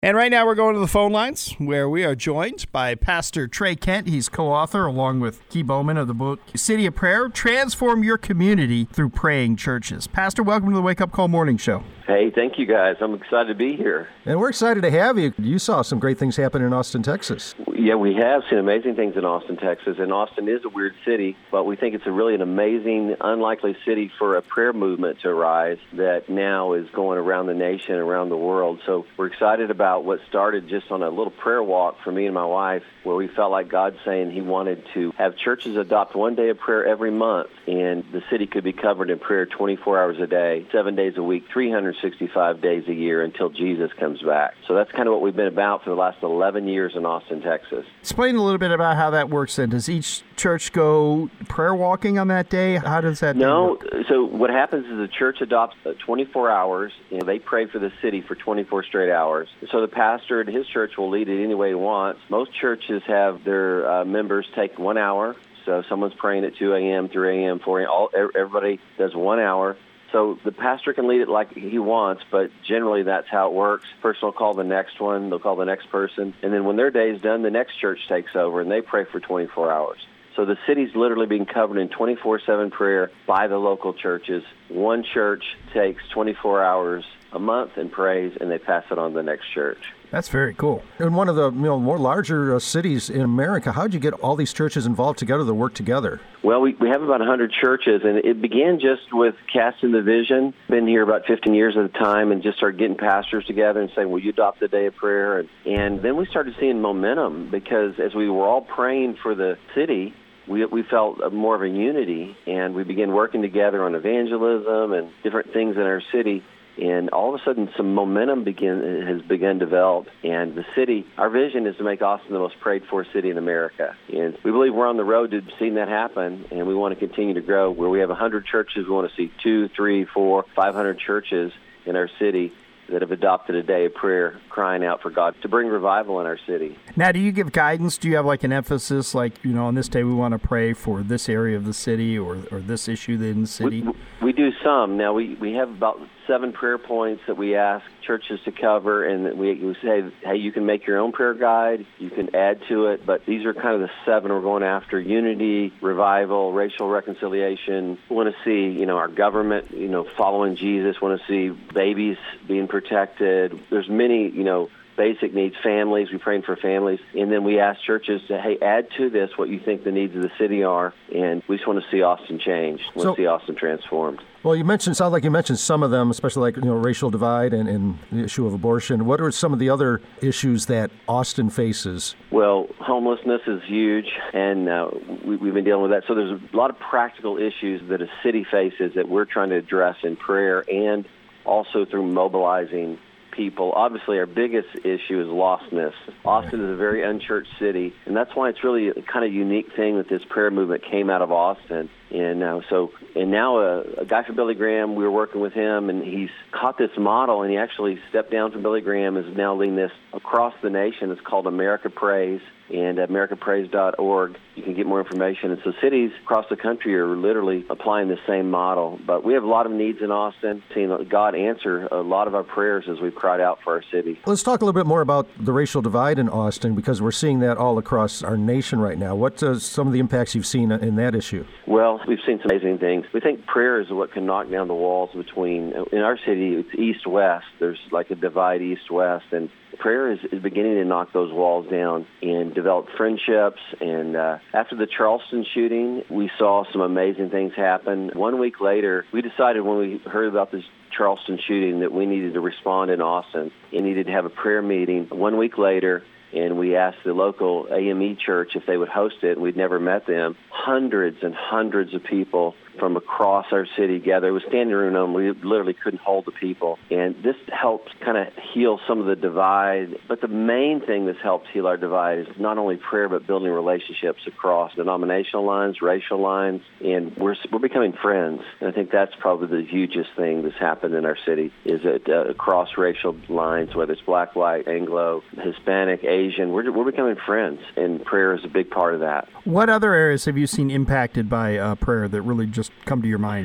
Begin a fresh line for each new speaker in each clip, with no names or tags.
And right now we're going to the phone lines where we are joined by Pastor Trey Kent. He's co-author along with Key Bowman of the book City of Prayer, Transform Your Community Through Praying Churches. Pastor, welcome to the Wake Up Call Morning Show.
Hey, thank you guys. I'm excited to be here.
And we're excited to have you. You saw some great things happen in Austin, Texas.
Yeah, we have seen amazing things in Austin, Texas. And Austin is a weird city, but we think it's really an amazing, unlikely city for a prayer movement to arise that now is going around the nation, around the world. So we're excited about what started just on a little prayer walk for me and my wife, where we felt like God saying He wanted to have churches adopt one day of prayer every month, and the city could be covered in prayer 24 hours a day, 7 days a week, 365 days a year until Jesus comes back. So that's kind of what we've been about for the last 11 years in Austin, Texas.
Explain a little bit about how that works then. Does each church go prayer walking on that day? How does that work?
So what happens is the church adopts 24 hours, and they pray for the city for 24 straight hours. So the pastor at his church will lead it any way he wants. Most churches have their members take 1 hour. So someone's praying at 2 a.m., 3 a.m., 4 a.m. Everybody does 1 hour. So the pastor can lead it like he wants, but generally that's how it works. Person will call the next one, they'll call the next person, and then when their day is done, the next church takes over, and they pray for 24 hours. So the city's literally being covered in 24/7 prayer by the local churches. One church takes 24 hours a month and prays, and they pass it on to the next church.
That's very cool.
In one of the more larger cities in America, how did you get all these churches involved together to work together?
Well, we have about 100 churches, and it began just with casting the vision. Been here about 15 years at a time, and just started getting pastors together and saying, will you adopt the day of prayer? And then we started seeing momentum, because as we were all praying for the city, we felt more of a unity, and we began working together on evangelism and different things in our city. And all of a sudden, some momentum has begun to develop. And the city, our vision is to make Austin the most prayed-for city in America. And we believe we're on the road to seeing that happen, and we want to continue to grow. Where we have 100 churches, we want to see 2, 3, 4, 500 churches in our city that have adopted a day of prayer, crying out for God to bring revival in our city.
Now, do you give guidance? Do you have like an emphasis, like, on this day we want to pray for this area of the city or this issue in the city?
We do some. Now, we have about 7 prayer points that we ask churches to cover, and we say, hey, you can make your own prayer guide, you can add to it, but these are kind of the 7 we're going after: unity, revival, racial reconciliation. We want to see, our government, following Jesus. We want to see babies being protected. There's many, basic needs, families. We're praying for families. And then we ask churches to, hey, add to this what you think the needs of the city are. And we just want to see Austin change. We want to see Austin transformed.
Well, sounds like you mentioned some of them, especially like, racial divide and the issue of abortion. What are some of the other issues that Austin faces?
Well, homelessness is huge, and we've been dealing with that. So there's a lot of practical issues that a city faces that we're trying to address in prayer and also through mobilizing people. Obviously, our biggest issue is lostness. Austin is a very unchurched city, and that's why it's really a kind of unique thing that this prayer movement came out of Austin. And now a guy from Billy Graham, we were working with him, and he's caught this model, and he actually stepped down from Billy Graham, is now leading this across the nation. It's called America Prays, and americaprays.org. You can get more information. And so cities across the country are literally applying the same model. But we have a lot of needs in Austin, seeing God answer a lot of our prayers as we've cried out for our city.
Let's talk a little bit more about the racial divide in Austin, because we're seeing that all across our nation right now. What are some of the impacts you've seen in that issue?
Well, we've seen some amazing things. We think prayer is what can knock down the walls between, in our city, it's east-west. There's like a divide east-west, and prayer is beginning to knock those walls down and develop friendships. And after the Charleston shooting, we saw some amazing things happen. 1 week later, we decided when we heard about this Charleston shooting that we needed to respond in Austin and needed to have a prayer meeting. 1 week later, and we asked the local AME church if they would host it. We'd never met them. Hundreds and hundreds of people from across our city gathered. It was standing room only. We literally couldn't hold the people. And this helped kind of heal some of the divide. But the main thing that's helped heal our divide is not only prayer, but building relationships across denominational lines, racial lines, and we're becoming friends. And I think that's probably the hugest thing that's happened in our city, is that across racial lines, whether it's black, white, Anglo, Hispanic, Asian, we're becoming friends, and prayer is a big part of that.
What other areas have you seen impacted by prayer that really just come to your mind?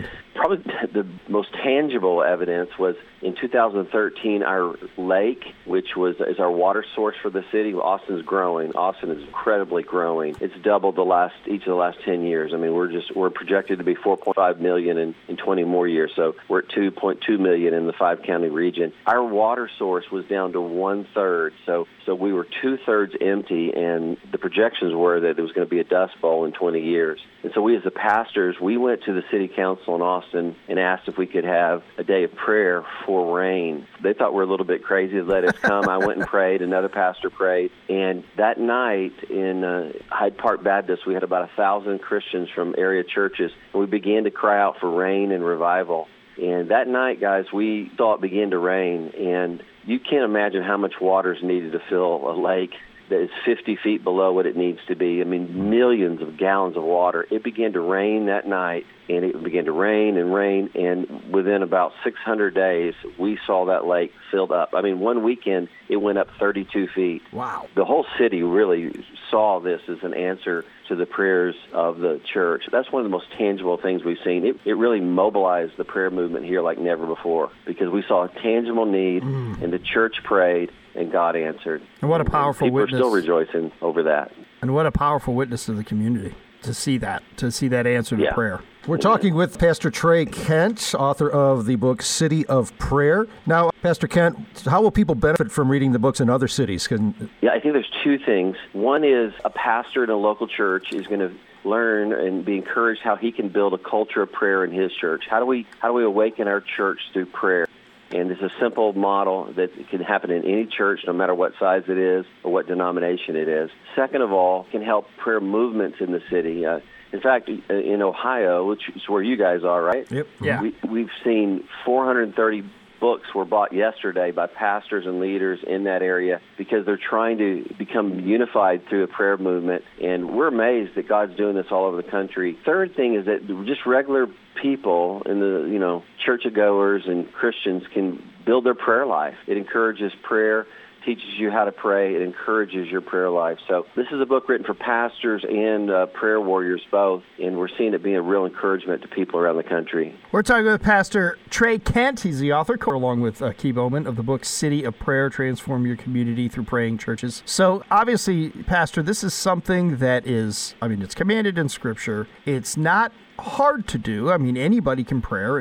probably the most tangible evidence was in 2013, our lake, which is our water source for the city. Austin's growing. Austin is incredibly growing. It's doubled each of the last 10 years. I mean, we're projected to be 4.5 million in 20 more years. So we're at 2.2 million in the 5-county region. Our water source was down to 1/3. So we were 2/3 empty, and the projections were that it was going to be a dust bowl in 20 years. And so we as the pastors, we went to the city council in Austin and asked if we could have a day of prayer for rain. They thought we were a little bit crazy to let us come. I went and prayed. Another pastor prayed. And that night in Hyde Park Baptist, we had about 1,000 Christians from area churches, and we began to cry out for rain and revival. And that night, guys, we saw it begin to rain, and you can't imagine how much water is needed to fill a lake that is 50 feet below what it needs to be. I mean, millions of gallons of water. It began to rain that night, and it began to rain, and within about 600 days, we saw that lake filled up. I mean, one weekend, it went up 32 feet.
Wow.
The whole city really saw this as an answer to the prayers of the church. That's one of the most tangible things we've seen. It really mobilized the prayer movement here like never before, because we saw a tangible need, and the church prayed, and God answered.
And what a powerful
witness. People are still rejoicing over that.
And what a powerful witness to the community to see that answer to prayer.
We're talking with Pastor Trey Kent, author of the book City of Prayer. Now, Pastor Kent, how will people benefit from reading the books in other cities?
Yeah, I think there's two things. One is a pastor in a local church is going to learn and be encouraged how he can build a culture of prayer in his church. How do we awaken our church through prayer? And it's a simple model that can happen in any church, no matter what size it is or what denomination it is. Second of all, can help prayer movements in the city. In fact, in Ohio, which is where you guys are, right?
Yep.
Yeah.
We've seen 430 books were bought yesterday by pastors and leaders in that area because they're trying to become unified through a prayer movement. And we're amazed that God's doing this all over the country. Third thing is that just regular people in the, churchgoers and Christians can build their prayer life. It encourages prayer, teaches you how to pray. It encourages your prayer life. So this is a book written for pastors and prayer warriors both, and we're seeing it being a real encouragement to people around the country.
We're talking with Pastor Trey Kent. He's the author, along with Key Bowman, of the book City of Prayer, Transform Your Community Through Praying Churches. So obviously, Pastor, this is something that is, it's commanded in Scripture. It's not hard to do. Anybody can pray.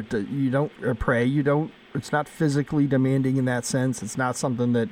It's not physically demanding in that sense. It's not something that,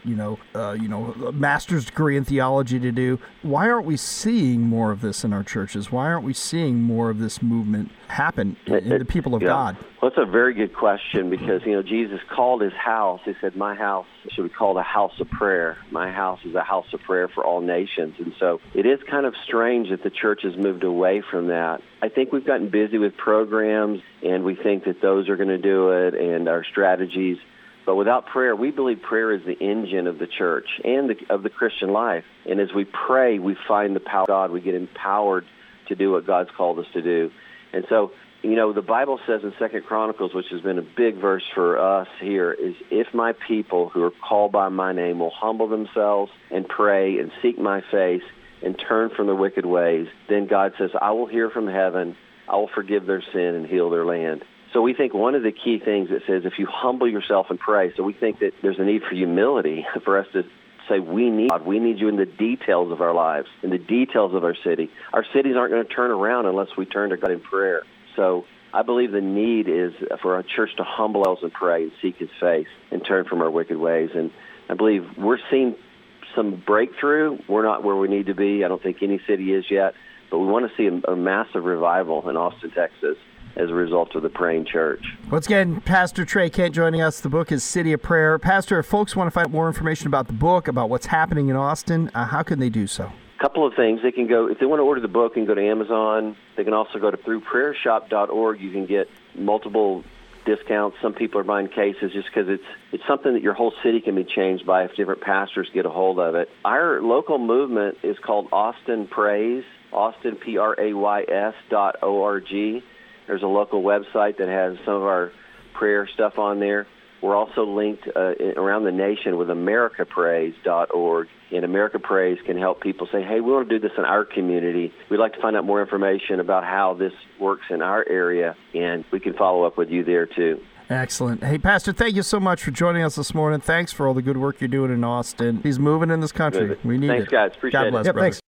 a master's degree in theology to do. Why aren't we seeing more of this in our churches? Why aren't we seeing more of this movement happen in the people of God?
Well, that's a very good question because, Jesus called his house. He said, my house should be called a house of prayer. My house is a house of prayer for all nations. And so it is kind of strange that the church has moved away from that. I think we've gotten busy with programs, and we think that those are going to do it and our strategies. But without prayer, we believe prayer is the engine of the church and of the Christian life. And as we pray, we find the power of God. We get empowered to do what God's called us to do. And so, the Bible says in 2 Chronicles, which has been a big verse for us here, is if my people who are called by my name will humble themselves and pray and seek my face and turn from their wicked ways, then God says, I will hear from heaven, I will forgive their sin and heal their land. So we think one of the key things that says if you humble yourself and pray, so we think that there's a need for humility for us to say we need God. We need you in the details of our lives, in the details of our city. Our cities aren't going to turn around unless we turn to God in prayer. So I believe the need is for our church to humble ourselves and pray and seek his face and turn from our wicked ways. And I believe we're seeing some breakthrough. We're not where we need to be. I don't think any city is yet. But we want to see a massive revival in Austin, Texas, as a result of the praying church.
Once again, Pastor Trey Kent joining us. The book is City of Prayer. Pastor, if folks want to find out more information about the book, about what's happening in Austin, how can they do so?
A couple of things. They can go, if they want to order the book, and go to Amazon. They can also go to throughprayershop.org. You can get multiple discounts. Some people are buying cases just because it's something that your whole city can be changed by if different pastors get a hold of it. Our local movement is called Austin Prays, Austin, Prays.org. There's a local website that has some of our prayer stuff on there. We're also linked around the nation with AmericaPrays.org. And America Prays can help people say, hey, we want to do this in our community. We'd like to find out more information about how this works in our area, and we can follow up with you there too.
Excellent. Hey, Pastor, thank you so much for joining us this morning. Thanks for all the good work you're doing in Austin. He's moving in this country.
Good.
We need
Thanks,
it.
guys. Appreciate
God bless,
it.
Yep,
brother.
thanks.